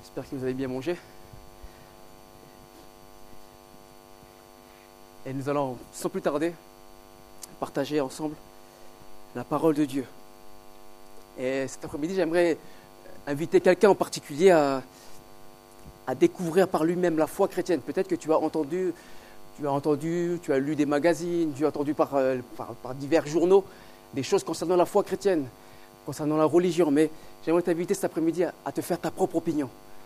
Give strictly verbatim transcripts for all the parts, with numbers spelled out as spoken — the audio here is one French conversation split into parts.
J'espère que vous avez bien mangé. Et nous allons, sans plus tarder, partager ensemble la parole de Dieu. Et cet après-midi, j'aimerais inviter quelqu'un en particulier à, à découvrir par lui-même la foi chrétienne. Peut-être que tu as entendu, tu as entendu, tu as lu des magazines, tu as entendu par, par, par divers journaux des choses concernant la foi chrétienne, concernant la religion. Mais j'aimerais t'inviter cet après-midi à, à te faire ta propre opinion,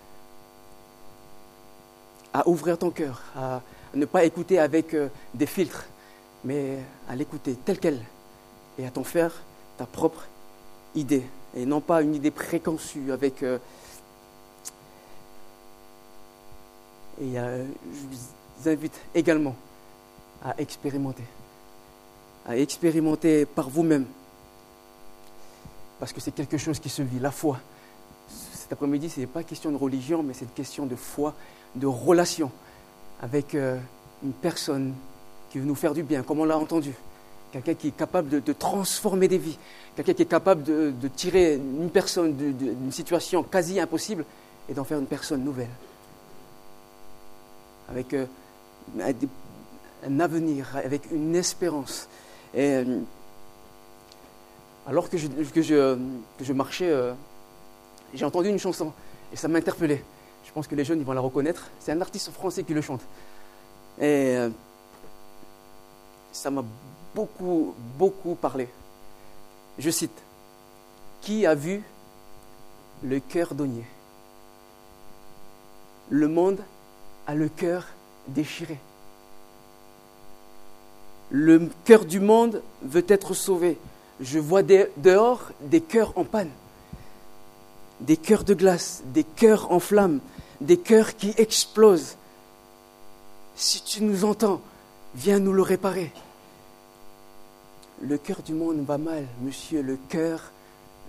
à ouvrir ton cœur, à ne pas écouter avec euh, des filtres, mais à l'écouter telle qu'elle et à t'en faire ta propre idée et non pas une idée préconçue avec... Euh, et euh, je vous invite également à expérimenter, à expérimenter par vous-même, parce que c'est quelque chose qui se vit, la foi. Cet après-midi, ce n'est pas question de religion, mais c'est une question de foi, de relation avec euh, une personne qui veut nous faire du bien, comme on l'a entendu. Quelqu'un qui est capable de, de transformer des vies, quelqu'un qui est capable de, de tirer une personne de, de, d'une situation quasi impossible et d'en faire une personne nouvelle. Avec euh, un, un avenir, avec une espérance. Et euh, alors que je, que je, que je marchais, euh, j'ai entendu une chanson et ça m'a interpellé. Je pense que les jeunes ils vont la reconnaître. C'est un artiste français qui le chante. Et euh, ça m'a beaucoup, beaucoup parlé. Je cite, « Qui a vu le cœur d'Ognier ? Le monde a le cœur déchiré. Le cœur du monde veut être sauvé. Je vois des, dehors des cœurs en panne, des cœurs de glace, des cœurs en flammes, des cœurs qui explosent. Si tu nous entends, viens nous le réparer. Le cœur du monde va mal, monsieur, le cœur d'Ognier. »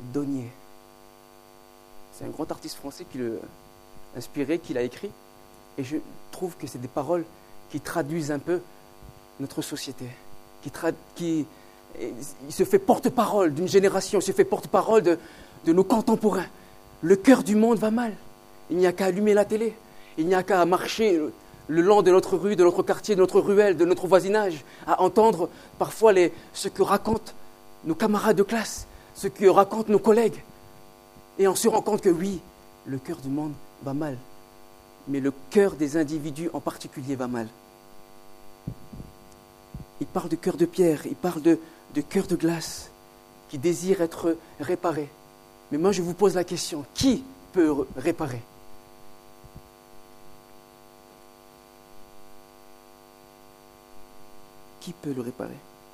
C'est un grand artiste français qui l'a inspiré, qui l'a écrit. Et je trouve que c'est des paroles qui traduisent un peu notre société. Qui, trad... qui... Il se fait porte-parole d'une génération, il se fait porte-parole de, de nos contemporains. Le cœur du monde va mal. Il n'y a qu'à allumer la télé. Il n'y a qu'à marcher le long de notre rue, de notre quartier, de notre ruelle, de notre voisinage, à entendre parfois les, ce que racontent nos camarades de classe, ce que racontent nos collègues. Et on se rend compte que oui, le cœur du monde va mal. Mais le cœur des individus en particulier va mal. Il parle de cœur de pierre, il parle de, de cœur de glace, qui désire être réparé. Mais moi je vous pose la question, qui peut réparer ? Qui peut le réparer ?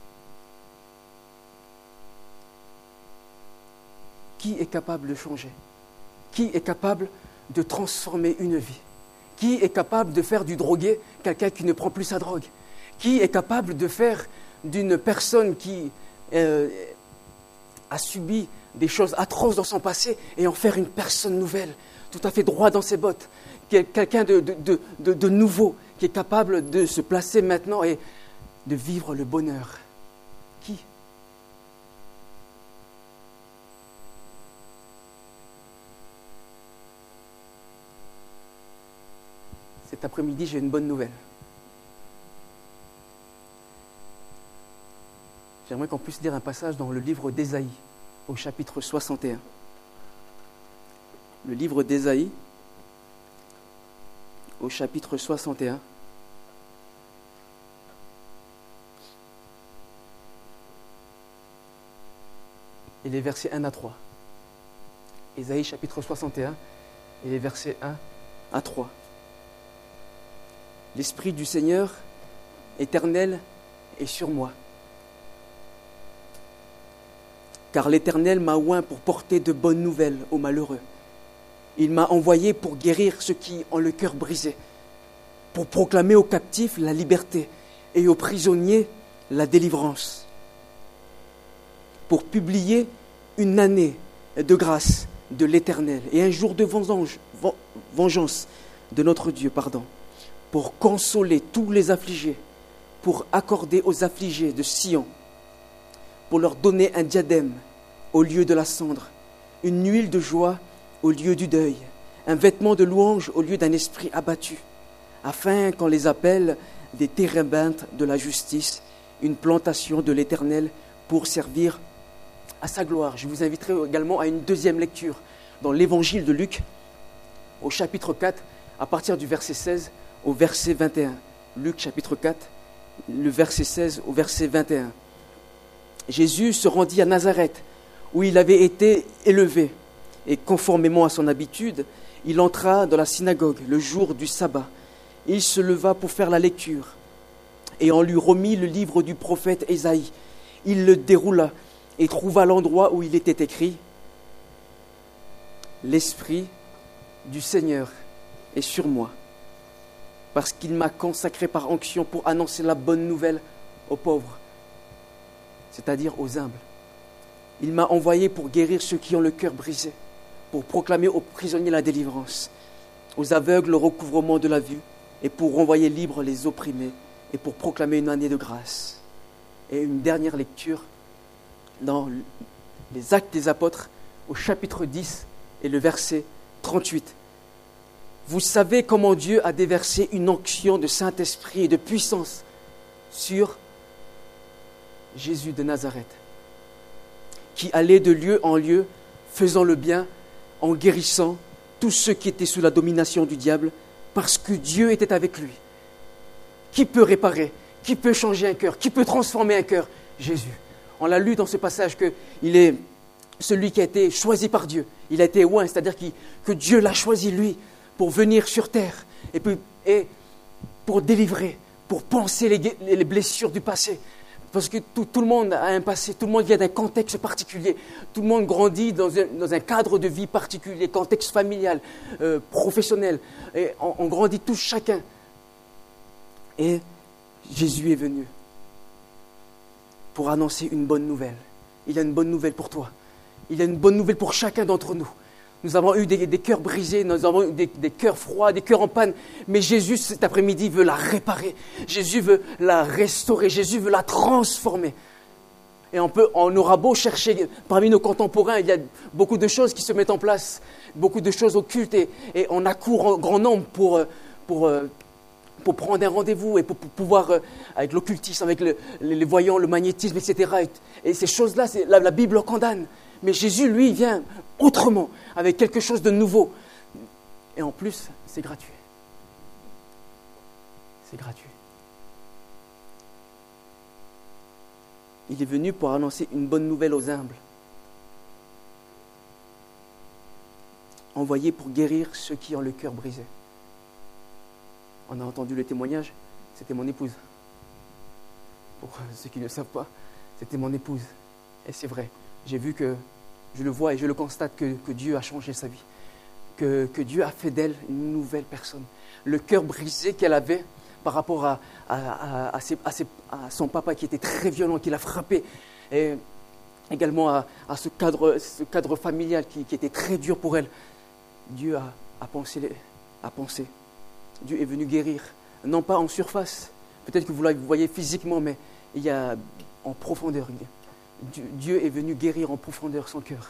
Qui est capable de changer ? Qui est capable de transformer une vie ? Qui est capable de faire du drogué quelqu'un qui ne prend plus sa drogue ? Qui est capable de faire d'une personne qui euh, a subi des choses atroces dans son passé et en faire une personne nouvelle, tout à fait droit dans ses bottes, quelqu'un de, de, de, de, de nouveau, qui est capable de se placer maintenant et de vivre le bonheur? Qui ? Cet après-midi, j'ai une bonne nouvelle. J'aimerais qu'on puisse lire un passage dans le livre d'Ésaïe, au chapitre soixante et un. Le livre d'Ésaïe, au chapitre soixante et un. Et les versets un à trois. Ésaïe, chapitre soixante et un, et les versets un à trois. « L'Esprit du Seigneur éternel est sur moi. Car l'Éternel m'a oint pour porter de bonnes nouvelles aux malheureux. Il m'a envoyé pour guérir ceux qui ont le cœur brisé, pour proclamer aux captifs la liberté et aux prisonniers la délivrance, pour publier une année de grâce de l'Éternel et un jour de vengeance, vengeance de notre Dieu, pardon, pour consoler tous les affligés, pour accorder aux affligés de Sion, pour leur donner un diadème au lieu de la cendre, une huile de joie au lieu du deuil, un vêtement de louange au lieu d'un esprit abattu, afin qu'on les appelle des térébintes de la justice, une plantation de l'Éternel pour servir à sa gloire. Je vous inviterai également à une deuxième lecture dans l'évangile de Luc, au chapitre quatre, à partir du verset seize au verset vingt et un. Luc chapitre quatre, le verset seize au verset vingt et un. Jésus se rendit à Nazareth, où il avait été élevé, et conformément à son habitude, il entra dans la synagogue le jour du sabbat. Il se leva pour faire la lecture, et on lui remit le livre du prophète Ésaïe. Il le déroula et trouva l'endroit où il était écrit « L'Esprit du Seigneur est sur moi, parce qu'il m'a consacré par onction pour annoncer la bonne nouvelle aux pauvres, c'est-à-dire aux humbles. Il m'a envoyé pour guérir ceux qui ont le cœur brisé, pour proclamer aux prisonniers la délivrance, aux aveugles le recouvrement de la vue, et pour renvoyer libres les opprimés, et pour proclamer une année de grâce. » Et une dernière lecture dans les Actes des Apôtres, au chapitre dix et le verset trente-huit. « Vous savez comment Dieu a déversé une onction de Saint-Esprit et de puissance sur Jésus de Nazareth, qui allait de lieu en lieu, faisant le bien, en guérissant tous ceux qui étaient sous la domination du diable, parce que Dieu était avec lui. Qui peut réparer? Qui peut changer un cœur? Qui peut transformer un cœur? Jésus. » On l'a lu dans ce passage qu'il est celui qui a été choisi par Dieu. Il a été oint, c'est-à-dire que Dieu l'a choisi, lui, pour venir sur terre et, puis, et pour délivrer, pour penser les, les blessures du passé. Parce que tout, tout le monde a un passé, tout le monde vient d'un contexte particulier, tout le monde grandit dans un, dans un cadre de vie particulier, contexte familial, euh, professionnel. Et on, on grandit tous chacun. Et Jésus est venu pour annoncer une bonne nouvelle. Il a une bonne nouvelle pour toi. Il a une bonne nouvelle pour chacun d'entre nous. Nous avons eu des, des cœurs brisés, nous avons eu des, des cœurs froids, des cœurs en panne. Mais Jésus, cet après-midi, veut la réparer. Jésus veut la restaurer. Jésus veut la transformer. Et on, peut, on aura beau chercher, parmi nos contemporains, il y a beaucoup de choses qui se mettent en place, beaucoup de choses occultes. Et, et on accourt en grand nombre pour, pour, pour prendre un rendez-vous et pour, pour pouvoir, avec l'occultisme, avec le, les voyants, le magnétisme, et cetera. Et, et ces choses-là, c'est, la, la Bible condamne. Mais Jésus, lui, vient autrement, avec quelque chose de nouveau. Et en plus, c'est gratuit. C'est gratuit. Il est venu pour annoncer une bonne nouvelle aux humbles. Envoyé pour guérir ceux qui ont le cœur brisé. On a entendu le témoignage, c'était mon épouse. Pour ceux qui ne le savent pas, c'était mon épouse. Et c'est vrai, j'ai vu que, je le vois et je le constate que, que Dieu a changé sa vie. Que, que Dieu a fait d'elle une nouvelle personne. Le cœur brisé qu'elle avait par rapport à, à, à, à, ses, à, ses, à son papa qui était très violent, qui l'a frappé. Et également à, à ce, cadre, ce cadre familial qui, qui était très dur pour elle. Dieu a, a, pensé, a pensé. Dieu est venu guérir. Non pas en surface. Peut-être que vous la voyez physiquement, mais il y a en profondeur. Dieu est venu guérir en profondeur son cœur.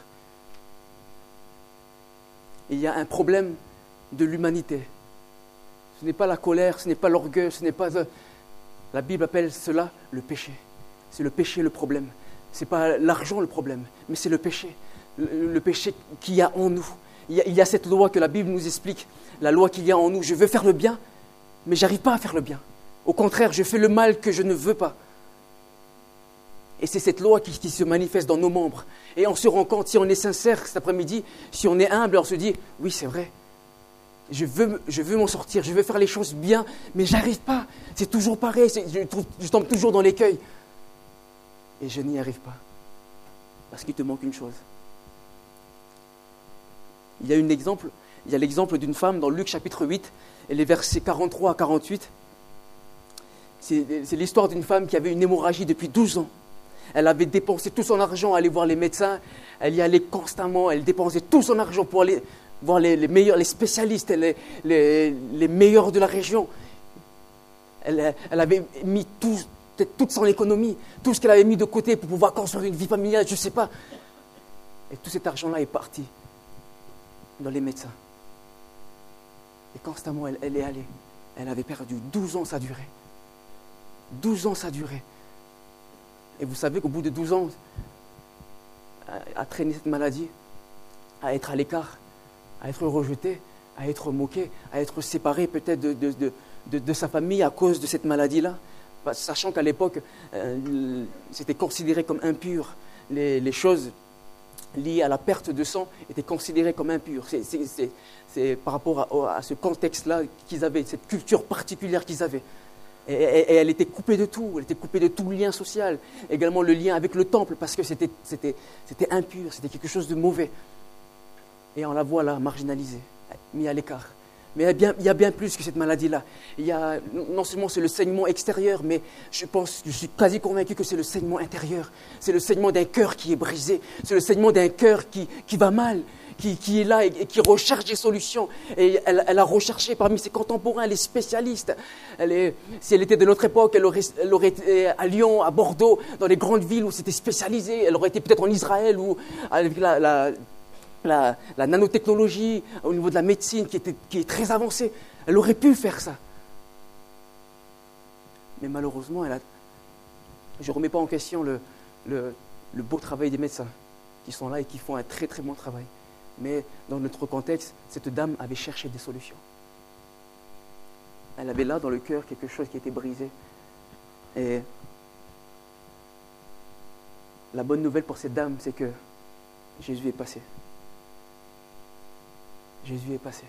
Il y a un problème de l'humanité. Ce n'est pas la colère, ce n'est pas l'orgueil, ce n'est pas... La Bible appelle cela le péché. C'est le péché le problème. Ce n'est pas l'argent le problème, mais c'est le péché. Le, le péché qu'il y a en nous. Il y a, il y a cette loi que la Bible nous explique. La loi qu'il y a en nous. Je veux faire le bien, mais je n'arrive pas à faire le bien. Au contraire, je fais le mal que je ne veux pas. Et c'est cette loi qui, qui se manifeste dans nos membres. Et on se rend compte, si on est sincère cet après-midi, si on est humble, on se dit, oui, c'est vrai, je veux, je veux m'en sortir, je veux faire les choses bien, mais je n'arrive pas. C'est toujours pareil, c'est, je, trouve, je tombe toujours dans l'écueil. Et je n'y arrive pas. Parce qu'il te manque une chose. Il y a un exemple, il y a l'exemple d'une femme dans Luc chapitre huit, et les versets quarante-trois à quarante-huit. C'est, c'est l'histoire d'une femme qui avait une hémorragie depuis douze ans. Elle avait dépensé tout son argent à aller voir les médecins. Elle y allait constamment. Elle dépensait tout son argent pour aller voir les, les meilleurs, les spécialistes, les, les, les meilleurs de la région. Elle, elle avait mis tout, toute son économie, tout ce qu'elle avait mis de côté pour pouvoir construire une vie familiale, je ne sais pas. Et tout cet argent-là est parti dans les médecins. Et constamment, elle, elle est allée. Elle avait perdu. douze ans, ça durait. douze ans, ça durait. Et vous savez qu'au bout de douze ans, à, à traîner cette maladie, à être à l'écart, à être rejeté, à être moqué, à être séparé peut-être de, de, de, de, de sa famille à cause de cette maladie-là, sachant qu'à l'époque, euh, c'était considéré comme impur. Les, les choses liées à la perte de sang étaient considérées comme impures. C'est, c'est, c'est, c'est par rapport à, à ce contexte-là qu'ils avaient, cette culture particulière qu'ils avaient. Et, et, et elle était coupée de tout, elle était coupée de tout lien social, également le lien avec le temple, parce que c'était, c'était, c'était impur, c'était quelque chose de mauvais. Et on la voit là, marginalisée, mise à l'écart. Mais il y a bien, il y a bien plus que cette maladie-là. Il y a, non seulement c'est le saignement extérieur, mais je pense, je suis quasi convaincu que c'est le saignement intérieur. C'est le saignement d'un cœur qui est brisé. C'est le saignement d'un cœur qui, qui va mal, qui, qui est là et, et qui recherche des solutions. Et elle, elle a recherché parmi ses contemporains, les spécialistes. Elle est, si elle était de notre époque, elle aurait, elle aurait été à Lyon, à Bordeaux, dans les grandes villes où c'était spécialisé. Elle aurait été peut-être en Israël où avec la... la La, la nanotechnologie, au niveau de la médecine qui, était, qui est très avancée. Elle aurait pu faire ça. Mais malheureusement, elle a... je ne remets pas en question le, le, le beau travail des médecins qui sont là et qui font un très très bon travail. Mais dans notre contexte, cette dame avait cherché des solutions. Elle avait là dans le cœur quelque chose qui était brisé. Et la bonne nouvelle pour cette dame, c'est que Jésus est passé. Jésus est passé.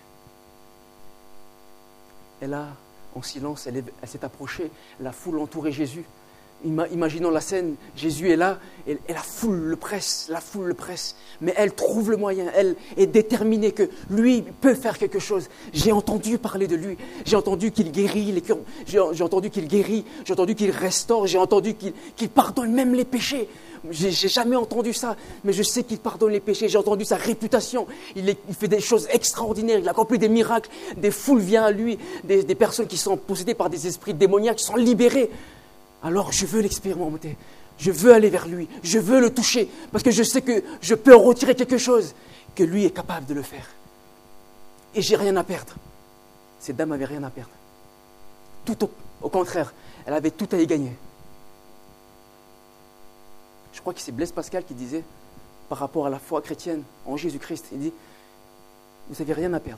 Et là, en silence, elle, est, elle s'est approchée, la foule entourait Jésus. Ima, imaginons la scène, Jésus est là, et, et la foule le presse, la foule le presse. Mais elle trouve le moyen, elle est déterminée que lui peut faire quelque chose. J'ai entendu parler de lui, j'ai entendu qu'il guérit les cœurs, j'ai, j'ai entendu qu'il guérit, j'ai entendu qu'il restaure, j'ai entendu qu'il, qu'il pardonne même les péchés. J'ai, j'ai jamais entendu ça, mais je sais qu'il pardonne les péchés. J'ai entendu sa réputation. Il, est, il fait des choses extraordinaires. Il accomplit des miracles. Des foules viennent à lui. Des, des personnes qui sont possédées par des esprits démoniaques sont libérées. Alors je veux l'expérimenter. Je veux aller vers lui. Je veux le toucher. Parce que je sais que je peux en retirer quelque chose. Que lui est capable de le faire. Et j'ai rien à perdre. Cette dame n'avait rien à perdre. Tout au, au contraire. Elle avait tout à y gagner. Je crois que c'est Blaise Pascal qui disait, par rapport à la foi chrétienne en Jésus-Christ, il dit, vous n'avez rien à perdre.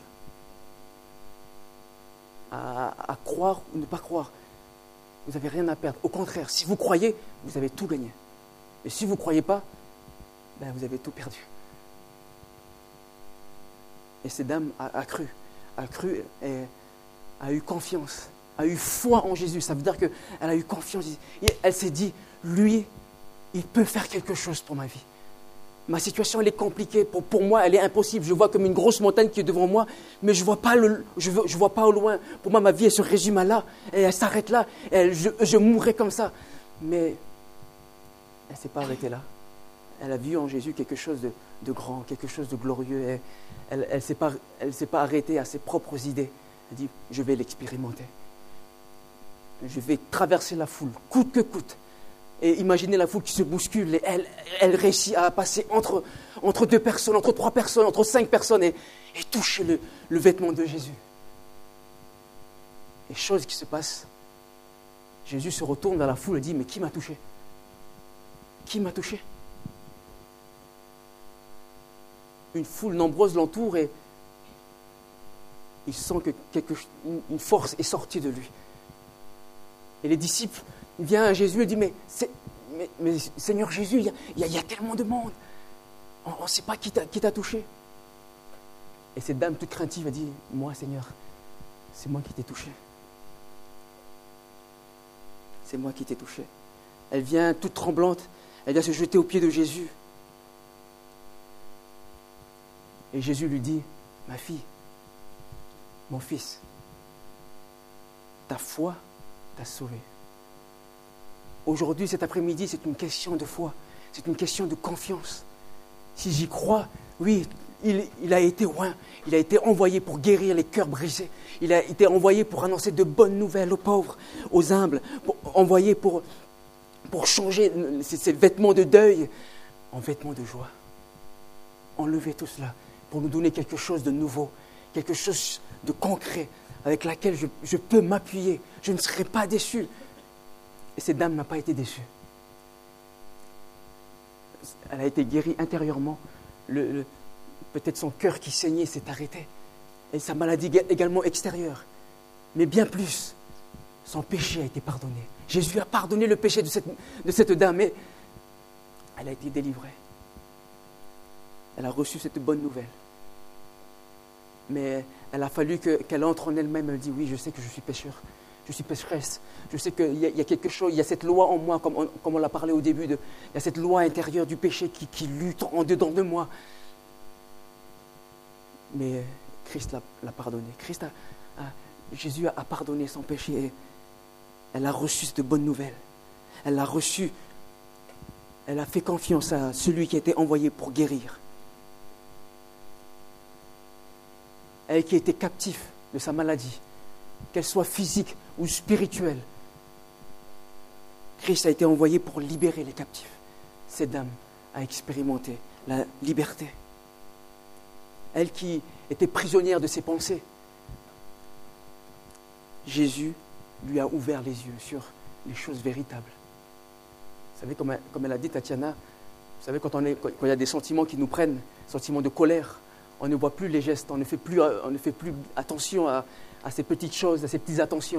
À, à croire ou ne pas croire, vous n'avez rien à perdre. Au contraire, si vous croyez, vous avez tout gagné. Et si vous ne croyez pas, ben vous avez tout perdu. Et cette dame a, a cru, a cru et a eu confiance, a eu foi en Jésus. Ça veut dire qu'elle a eu confiance. Et elle s'est dit, lui, il peut faire quelque chose pour ma vie. Ma situation, elle est compliquée. Pour, pour moi, elle est impossible. Je vois comme une grosse montagne qui est devant moi, mais je ne vois, je vois pas au loin. Pour moi, ma vie, elle se résume à là. Et elle s'arrête là. Elle, je, je mourrai comme ça. Mais elle ne s'est pas arrêtée là. Elle a vu en Jésus quelque chose de, de grand, quelque chose de glorieux. Et elle ne s'est pas, elle s'est pas arrêtée à ses propres idées. Elle dit, je vais l'expérimenter. Je vais traverser la foule, coûte que coûte. Et imaginez la foule qui se bouscule, et elle, elle réussit à passer entre, entre deux personnes, entre trois personnes, entre cinq personnes, et, et toucher le, le vêtement de Jésus. Et chose qui se passe, Jésus se retourne vers la foule et dit, mais qui m'a touché? Qui m'a touché? Une foule nombreuse l'entoure et il sent que quelque, une force est sortie de lui. Et les disciples, il vient à Jésus et dit, mais, mais, mais Seigneur Jésus, il y, a, il, y a, il y a tellement de monde. On ne sait pas qui t'a, qui t'a touché. Et cette dame toute craintive a dit, moi Seigneur, c'est moi qui t'ai touché. C'est moi qui t'ai touché. Elle vient toute tremblante, elle vient se jeter aux pieds de Jésus. Et Jésus lui dit, ma fille, mon fils, ta foi t'a sauvé. Aujourd'hui, cet après-midi, c'est une question de foi, c'est une question de confiance. Si j'y crois, oui, il, il a été loin, il a été envoyé pour guérir les cœurs brisés, il a été envoyé pour annoncer de bonnes nouvelles aux pauvres, aux humbles, pour, envoyé pour, pour changer ces, ces vêtements de deuil en vêtements de joie. Enlever tout cela pour nous donner quelque chose de nouveau, quelque chose de concret avec laquelle je, je peux m'appuyer. Je ne serai pas déçu. Et cette dame n'a pas été déçue. Elle a été guérie intérieurement. Le, le, peut-être son cœur qui saignait s'est arrêté. Et sa maladie également extérieure. Mais bien plus, son péché a été pardonné. Jésus a pardonné le péché de cette, de cette dame, et elle a été délivrée. Elle a reçu cette bonne nouvelle. Mais elle a fallu que, qu'elle entre en elle-même. Elle dit, oui, je sais que je suis pécheur. Je suis pécheresse. Je sais qu'il y a, il y a quelque chose, il y a cette loi en moi, comme on, comme on l'a parlé au début, de, il y a cette loi intérieure du péché qui, qui lutte en dedans de moi. Mais Christ l'a, l'a pardonné. Christ a, a, Jésus a, a pardonné son péché, et elle a reçu cette bonne nouvelle. Elle a reçu, elle a fait confiance à celui qui a été envoyé pour guérir. Elle qui était captive de sa maladie, qu'elle soit physique ou spirituelle, Christ a été envoyé pour libérer les captifs. Cette dame a expérimenté la liberté. Elle qui était prisonnière de ses pensées, Jésus lui a ouvert les yeux sur les choses véritables. Vous savez, comme elle, comme elle a dit, Tatiana, vous savez, quand, on est, quand il y a des sentiments qui nous prennent, sentiments de colère, on ne voit plus les gestes, on ne fait plus, on ne fait plus attention à, à ces petites choses, à ces petites attentions.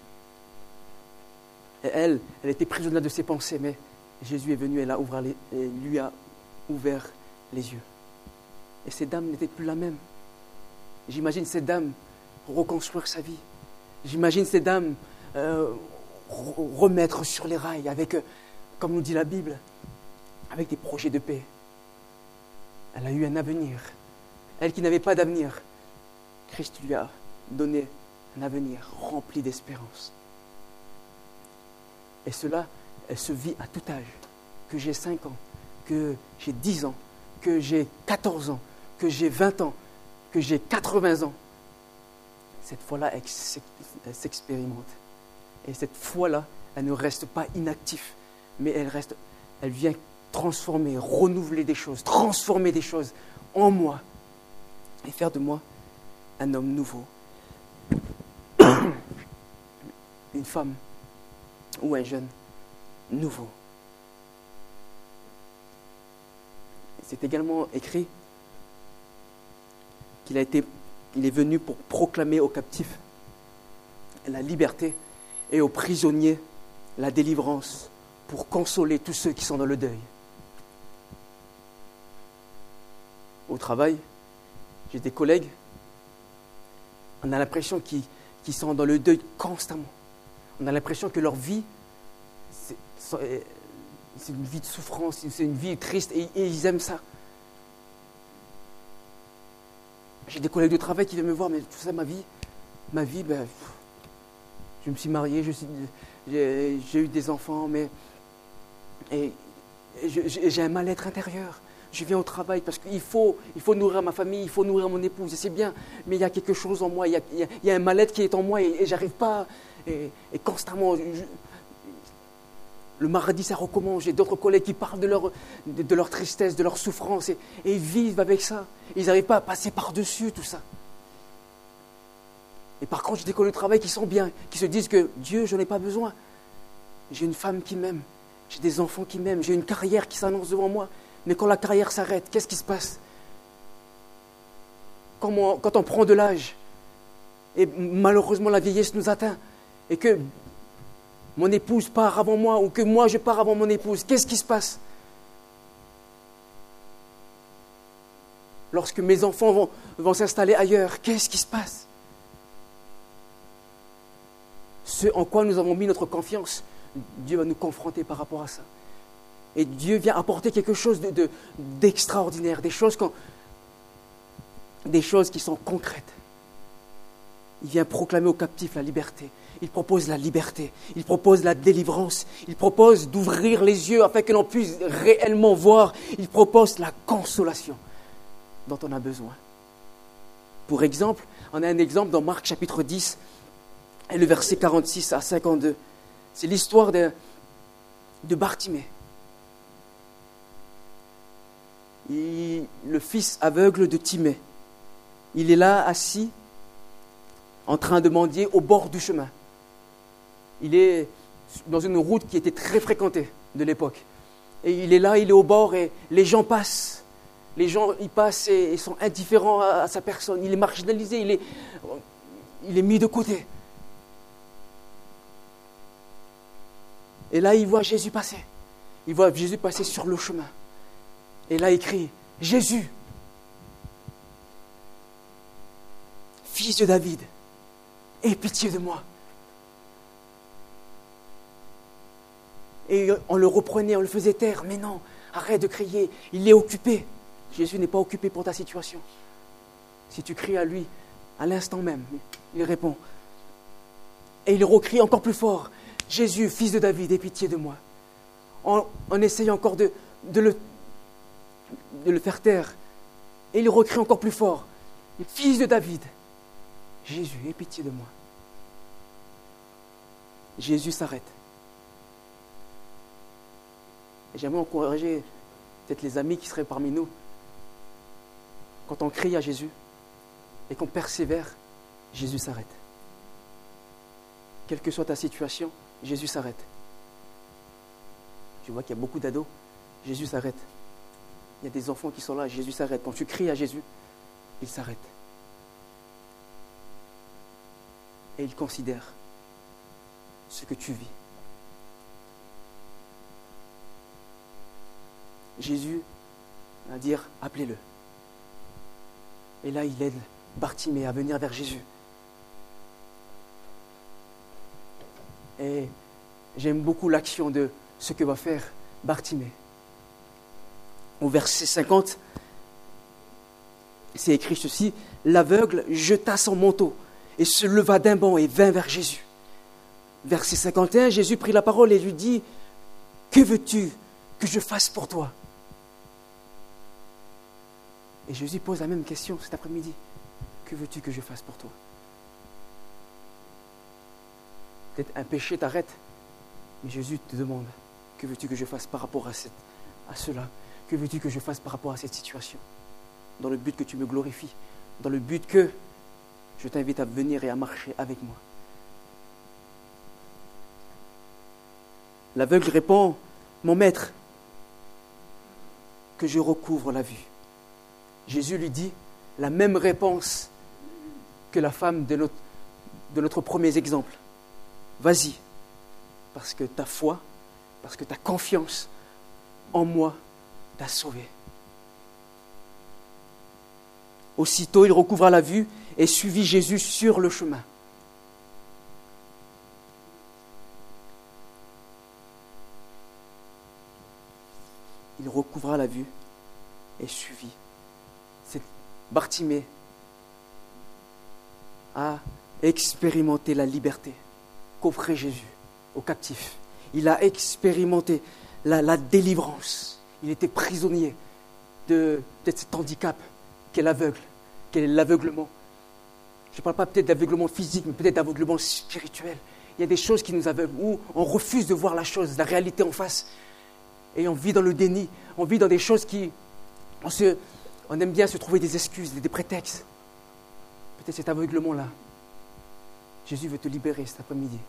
Et elle, elle était prisonnière de ses pensées, mais Jésus est venu, elle a ouvert les, et lui a ouvert les yeux. Et cette dame n'était plus la même. J'imagine cette dame reconstruire sa vie. J'imagine cette dame euh, remettre sur les rails avec, euh, comme nous dit la Bible, avec des projets de paix. Elle a eu un avenir. Elle qui n'avait pas d'avenir, Christ lui a donné un avenir rempli d'espérance. Et cela, elle se vit à tout âge. Que j'ai cinq ans, que j'ai dix ans, que j'ai quatorze ans, que j'ai vingt ans, que j'ai quatre-vingts ans. Cette foi-là, elle s'expérimente. Et cette foi-là, elle ne reste pas inactive, mais elle reste, elle vient transformer, renouveler des choses, transformer des choses en moi et faire de moi un homme nouveau. Une femme ou un jeune nouveau. C'est également écrit qu'il a été, il est venu pour proclamer aux captifs la liberté et aux prisonniers la délivrance, pour consoler tous ceux qui sont dans le deuil. Au travail, j'ai des collègues, on a l'impression qu'ils, qu'ils sont dans le deuil constamment. On a l'impression que leur vie, c'est, c'est une vie de souffrance, c'est une vie triste, et, et ils aiment ça. J'ai des collègues de travail qui viennent me voir, mais tout ça, ma vie, ma vie, ben, je me suis marié, je suis, j'ai, j'ai eu des enfants, mais et, et je, j'ai un mal-être intérieur. Je viens au travail parce qu'il faut, il faut nourrir ma famille, il faut nourrir mon épouse, et c'est bien, mais il y a quelque chose en moi, il y a, il y a, il y a un mal-être qui est en moi, et, et j'arrive pas, et, et constamment, je, le mardi ça recommence, j'ai d'autres collègues qui parlent de leur, de, de leur tristesse, de leur souffrance, et, et ils vivent avec ça, ils n'arrivent pas à passer par-dessus tout ça. Et par contre, j'ai des collègues de travail qui sont bien, qui se disent que Dieu, je n'en ai pas besoin, j'ai une femme qui m'aime, j'ai des enfants qui m'aiment, j'ai une carrière qui s'annonce devant moi. Mais quand la carrière s'arrête, qu'est-ce qui se passe ? Quand on, quand on prend de l'âge, et malheureusement la vieillesse nous atteint, et que mon épouse part avant moi, ou que moi je pars avant mon épouse, qu'est-ce qui se passe ? Lorsque mes enfants vont, vont s'installer ailleurs, qu'est-ce qui se passe ? Ce en quoi nous avons mis notre confiance, Dieu va nous confronter par rapport à ça. Et Dieu vient apporter quelque chose de, de, d'extraordinaire, des choses, qu'on, des choses qui sont concrètes. Il vient proclamer aux captifs la liberté. Il propose la liberté. Il propose la délivrance. Il propose d'ouvrir les yeux afin que l'on puisse réellement voir. Il propose la consolation dont on a besoin. Pour exemple, on a un exemple dans Marc chapitre dix, et le verset quarante-six à cinquante-deux. C'est l'histoire de, de Bartimée. Il, le fils aveugle de Timée. Il est là, assis, en train de mendier au bord du chemin. Il est dans une route qui était très fréquentée de l'époque. Et il est là, il est au bord et les gens passent. Les gens, ils passent et ils sont indifférents à, à sa personne. Il est marginalisé, il est, il est mis de côté. Et là, il voit Jésus passer. Il voit Jésus passer sur le chemin. Et là, il crie, « Jésus, fils de David, aie pitié de moi. » Et on le reprenait, on le faisait taire. Mais non, arrête de crier, il est occupé. Jésus n'est pas occupé pour ta situation. Si tu cries à lui, à l'instant même, il répond. Et il recrie encore plus fort, « Jésus, fils de David, aie pitié de moi. » En, en essayant encore de, de, le, de le faire taire. Et il recrie encore plus fort, « Fils de David, Jésus, aie pitié de moi. » Jésus s'arrête. Et j'aimerais encourager peut-être les amis qui seraient parmi nous. Quand on crie à Jésus et qu'on persévère, Jésus s'arrête. Quelle que soit ta situation, Jésus s'arrête. Je vois qu'il y a beaucoup d'ados, Jésus s'arrête. Il y a des enfants qui sont là, Jésus s'arrête. Quand tu cries à Jésus, il s'arrête. Et il considère ce que tu vis. Jésus va dire, appelez-le. Et là, il aide Bartimée à venir vers Jésus. Et j'aime beaucoup l'action de ce que va faire Bartimée. Au verset cinquante, c'est écrit ceci, « L'aveugle jeta son manteau et se leva d'un bond et vint vers Jésus. » Verset cinquante et un, Jésus prit la parole et lui dit, « Que veux-tu que je fasse pour toi ?» Et Jésus pose la même question cet après-midi. Que veux-tu que je fasse pour toi? Peut-être un péché t'arrête, mais Jésus te demande, que veux-tu que je fasse par rapport à, cette, à cela? Que veux-tu que je fasse par rapport à cette situation? Dans le but que tu me glorifies, dans le but que je t'invite à venir et à marcher avec moi. L'aveugle répond, mon maître, que je recouvre la vue. Jésus lui dit la même réponse que la femme de notre, de notre premier exemple. Vas-y, parce que ta foi, parce que ta confiance en moi t'a sauvé. Aussitôt, il recouvra la vue et suivit Jésus sur le chemin. Il recouvra la vue et suivit. C'est Bartimée a expérimenté la liberté qu'offrait Jésus aux captifs. Il a expérimenté la, la délivrance. Il était prisonnier de peut-être cet handicap qu'est l'aveugle, qu'est l'aveuglement. Je ne parle pas peut-être d'aveuglement physique, mais peut-être d'aveuglement spirituel. Il y a des choses qui nous aveuglent, où on refuse de voir la chose, la réalité en face. Et on vit dans le déni, on vit dans des choses qui... On, se, on aime bien se trouver des excuses, des, des prétextes. Peut-être cet aveuglement-là. Jésus veut te libérer cet après-midi.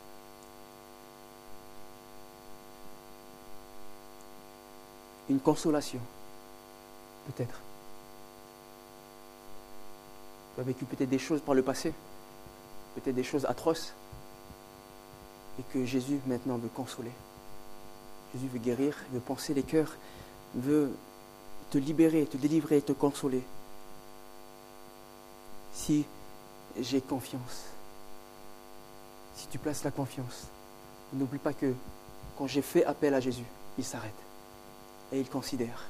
Une consolation, peut-être. Tu as vécu peut-être des choses par le passé, peut-être des choses atroces, et que Jésus maintenant veut consoler. Jésus veut guérir, veut penser les cœurs, veut te libérer, te délivrer, te consoler. Si j'ai confiance, si tu places la confiance, n'oublie pas que quand j'ai fait appel à Jésus, il s'arrête et il considère.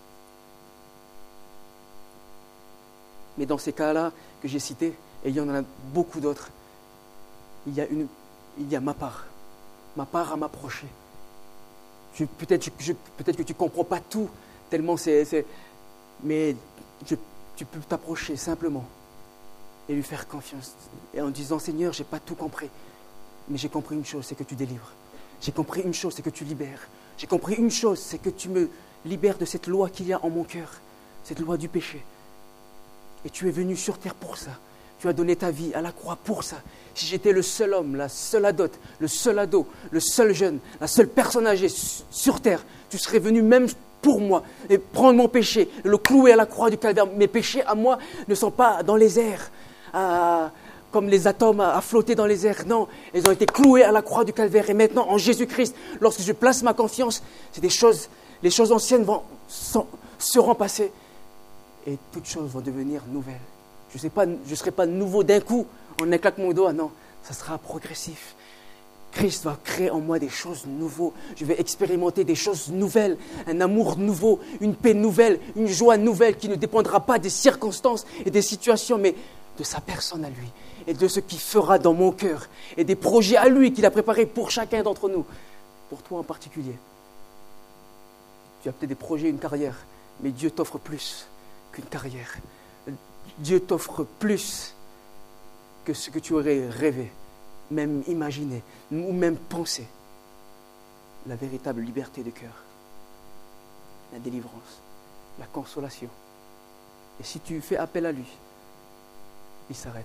Mais dans ces cas-là que j'ai cités, et il y en a beaucoup d'autres, il y a, une, il y a ma part, ma part à m'approcher. Je, peut-être, je, peut-être que tu ne comprends pas tout, tellement c'est... c'est mais je, tu peux t'approcher simplement et lui faire confiance. Et en disant, Seigneur, je n'ai pas tout compris, mais j'ai compris une chose, c'est que tu délivres. J'ai compris une chose, c'est que tu libères. J'ai compris une chose, c'est que tu me libères de cette loi qu'il y a en mon cœur, cette loi du péché. Et tu es venu sur terre pour ça, Tu as donné ta vie à la croix pour ça. Si j'étais le seul homme, la seule adote, le seul ado, le seul jeune, la seule personne âgée sur terre, tu serais venu même pour moi et prendre mon péché, le clouer à la croix du calvaire. Mes péchés à moi ne sont pas dans les airs, à, comme les atomes à, à flotter dans les airs. Non, ils ont été cloués à la croix du calvaire. Et maintenant, en Jésus-Christ, lorsque je place ma confiance, c'est des choses, les choses anciennes vont, sont, seront passées et toutes choses vont devenir nouvelles. Je ne serai pas nouveau d'un coup, en un claquement de doigts, non, ça sera progressif. Christ va créer en moi des choses nouvelles. Je vais expérimenter des choses nouvelles, un amour nouveau, une paix nouvelle, une joie nouvelle qui ne dépendra pas des circonstances et des situations, mais de sa personne à lui et de ce qu'il fera dans mon cœur et des projets à lui qu'il a préparés pour chacun d'entre nous, pour toi en particulier. Tu as peut-être des projets, une carrière, mais Dieu t'offre plus qu'une carrière. Dieu t'offre plus que ce que tu aurais rêvé, même imaginé, ou même pensé. La véritable liberté de cœur, la délivrance, la consolation. Et si tu fais appel à lui, il s'arrête.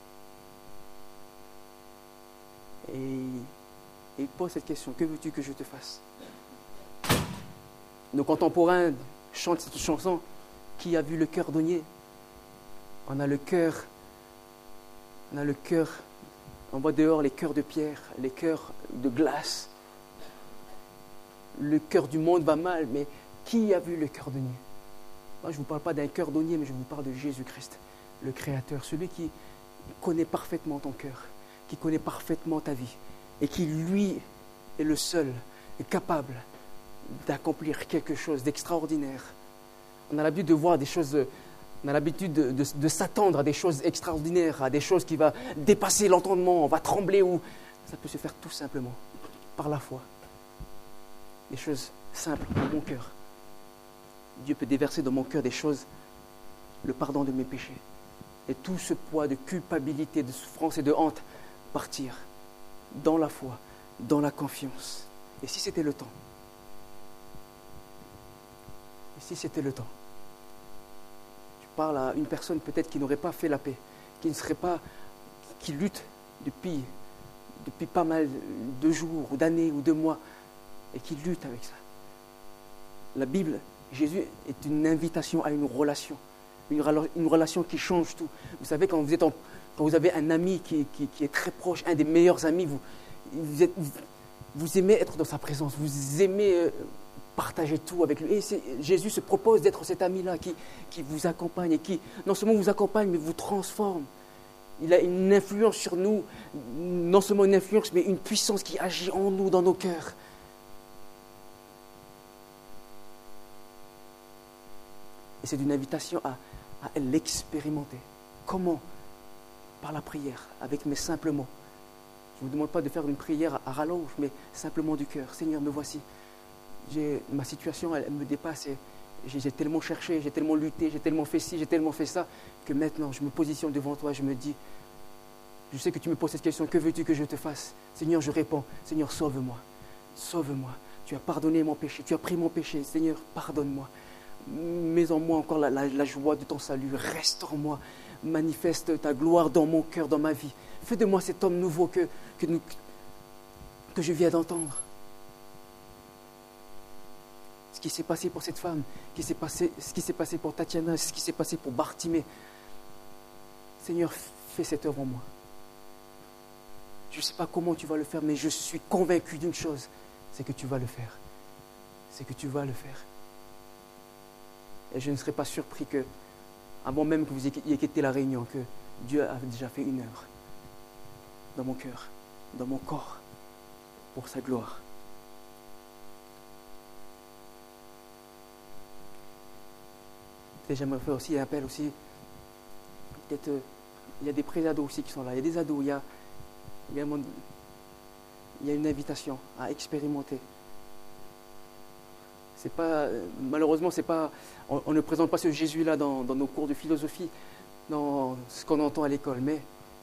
Et il pose cette question, que veux-tu que je te fasse? Nos contemporains chantent cette chanson, qui a vu le cœur d'Ognier? On a le cœur, on a le cœur, on voit dehors les cœurs de pierre, les cœurs de glace. Le cœur du monde va mal, mais qui a vu le cœur d'Ognier? Moi, je ne vous parle pas d'un cœur d'Ognier, mais je vous parle de Jésus-Christ, le Créateur, celui qui connaît parfaitement ton cœur, qui connaît parfaitement ta vie, et qui, lui, est le seul, est capable d'accomplir quelque chose d'extraordinaire. On a l'habitude de voir des choses, on a l'habitude de, de, de s'attendre à des choses extraordinaires, à des choses qui vont dépasser l'entendement, on va trembler, ou ça peut se faire tout simplement, par la foi. Des choses simples dans mon cœur. Dieu peut déverser dans mon cœur des choses, le pardon de mes péchés. Et tout ce poids de culpabilité, de souffrance et de honte partir dans la foi, dans la confiance. Et si c'était le temps? Et si c'était le temps? Tu parles à une personne peut-être qui n'aurait pas fait la paix, qui ne serait pas, qui lutte depuis, depuis pas mal de jours, ou d'années, ou de mois, et qui lutte avec ça. La Bible, Jésus est une invitation à une relation. Une, une relation qui change tout. Vous savez, quand vous, êtes en, quand vous avez un ami qui, qui, qui est très proche, un des meilleurs amis, vous, vous, êtes, vous, vous aimez être dans sa présence, vous aimez euh, partager tout avec lui. Et Jésus se propose d'être cet ami-là qui, qui vous accompagne et qui non seulement vous accompagne, mais vous transforme. Il a une influence sur nous, non seulement une influence, mais une puissance qui agit en nous, dans nos cœurs. Et c'est une invitation à, à l'expérimenter. Comment? Par la prière, avec mes simples mots. Je ne vous demande pas de faire une prière à rallonge, mais simplement du cœur. Seigneur, me voici. J'ai, ma situation, elle, elle me dépasse. Et j'ai, j'ai tellement cherché, j'ai tellement lutté, j'ai tellement fait ci, j'ai tellement fait ça, que maintenant, je me positionne devant toi, je me dis, je sais que tu me poses cette question, que veux-tu que je te fasse? Seigneur, je réponds, Seigneur, sauve-moi. Sauve-moi. Tu as pardonné mon péché, tu as pris mon péché. Seigneur, pardonne-moi. Mets en moi encore la, la, la joie de ton salut. Restaure-moi. Manifeste ta gloire dans mon cœur, dans ma vie. Fais de moi cet homme nouveau que, que, nous, que je viens d'entendre. Ce qui s'est passé pour cette femme, qui s'est passé, ce qui s'est passé pour Tatiana, ce qui s'est passé pour Bartimée. Seigneur, fais cette œuvre en moi. Je ne sais pas comment tu vas le faire, mais je suis convaincu d'une chose, c'est que tu vas le faire. C'est que tu vas le faire. Et je ne serais pas surpris que, avant même que vous ayez quitté la réunion, que Dieu a déjà fait une œuvre dans mon cœur, dans mon corps, pour sa gloire. Et j'aimerais faire aussi un appel aussi. Peut-être, euh, il y a des pré-ados aussi qui sont là. Il y a des ados, il y a, il y a, il y a une invitation à expérimenter. C'est pas, malheureusement, c'est pas, on, on ne présente pas ce Jésus-là dans, dans nos cours de philosophie, dans ce qu'on entend à l'école. Mais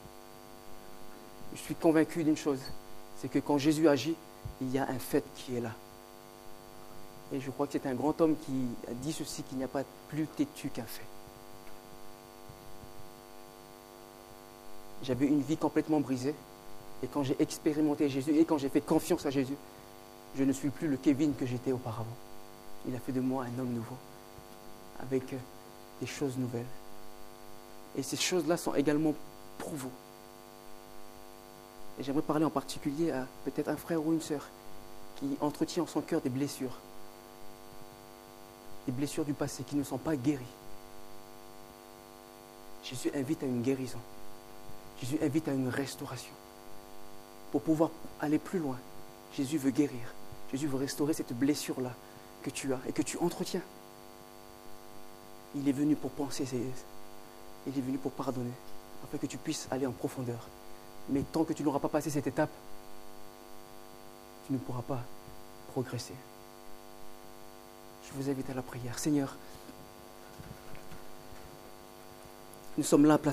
je suis convaincu d'une chose, c'est que quand Jésus agit, il y a un fait qui est là. Et je crois que c'est un grand homme qui a dit ceci, qu'il n'y a pas plus têtu qu'un fait. J'avais une vie complètement brisée. Et quand j'ai expérimenté Jésus et quand j'ai fait confiance à Jésus, je ne suis plus le Kevin que j'étais auparavant. Il a fait de moi un homme nouveau, avec des choses nouvelles. Et ces choses-là sont également pour vous. Et j'aimerais parler en particulier à peut-être un frère ou une sœur qui entretient en son cœur des blessures. Des blessures du passé qui ne sont pas guéries. Jésus invite à une guérison. Jésus invite à une restauration. Pour pouvoir aller plus loin, Jésus veut guérir. Jésus veut restaurer cette blessure-là que tu as et que tu entretiens. Il est venu pour penser, il est venu pour pardonner, afin que tu puisses aller en profondeur. Mais tant que tu n'auras pas passé cette étape, tu ne pourras pas progresser. Je vous invite à la prière. Seigneur, nous sommes là, place